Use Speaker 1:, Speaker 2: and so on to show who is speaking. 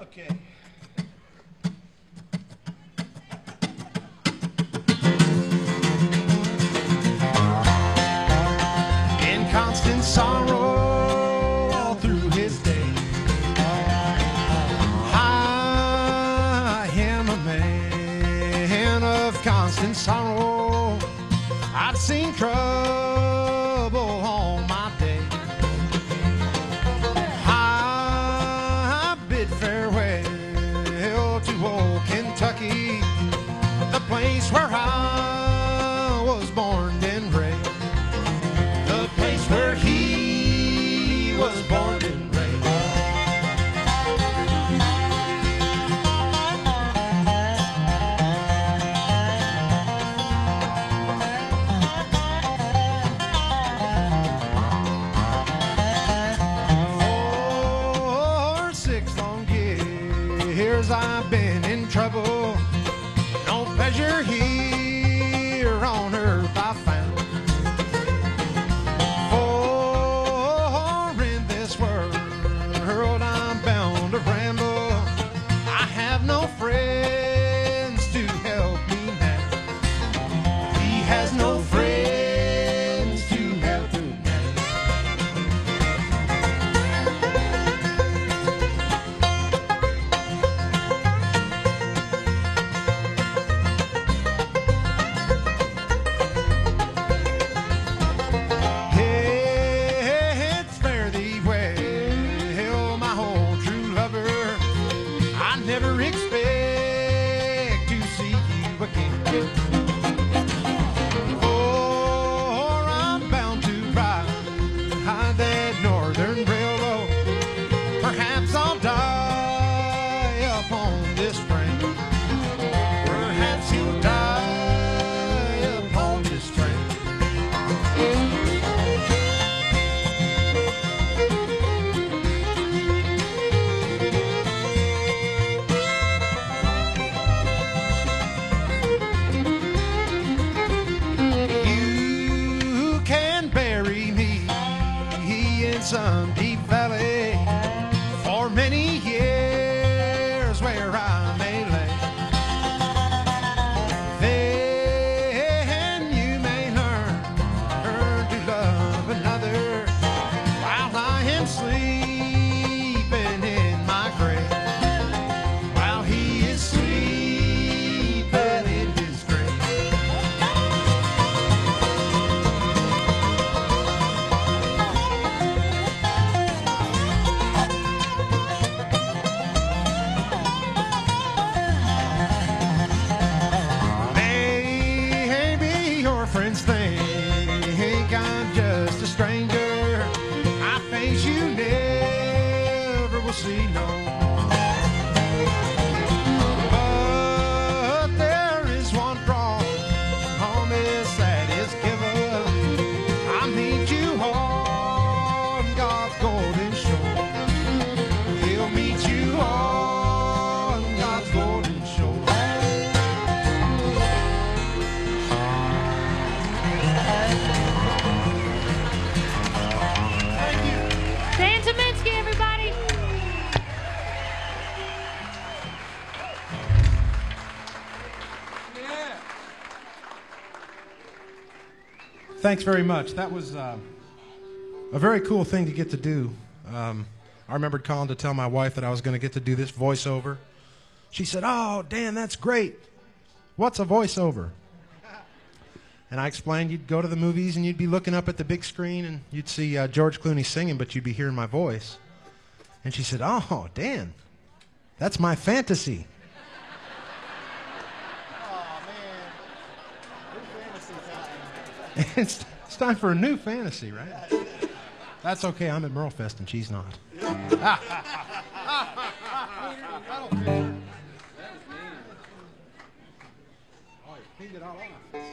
Speaker 1: Okay. In constant sorrow all through his day, I am a man of constant sorrow. I've seen trouble all my day. I bid farewell to old Kentucky, the place where I was born and raised, the place where he was born and raised. For 6 long years I've been in trouble. No pleasure here on earth I found. For in this world I'm bound to ramble. I have no friends to help me now. He has no friends to help him now. It's fare thee well, my whole true lover. I never expect to see you again. For I'm bound to ride that northern railroad. Perhaps I'll die upon this train. Perhaps he'll die upon this train. You can bury me in some deep valley for many years where I may lay. Then you may learn to love another while I am sleeping in my grave, while he is sleeping in his grave. Maybe your friends think I'm just a stranger. I face you never will see no more. But there is one promise that is given. I'll meet you on God's golden shore. He'll meet you on God's golden shore. Thank you.
Speaker 2: Dan Tominski, everybody.
Speaker 1: Thanks very much. That was a very cool thing to get to do. I remembered calling to tell my wife that I was going to get to do this voiceover. She said, "Oh, Dan, that's great. What's a voiceover?" And I explained you'd go to the movies and you'd be looking up at the big screen and you'd see George Clooney singing, but you'd be hearing my voice. And she said, "Oh, Dan, that's my fantasy." It's time for a new fantasy, right? That's okay. I'm at Merlefest and she's not. Oh, you cleaned it all off.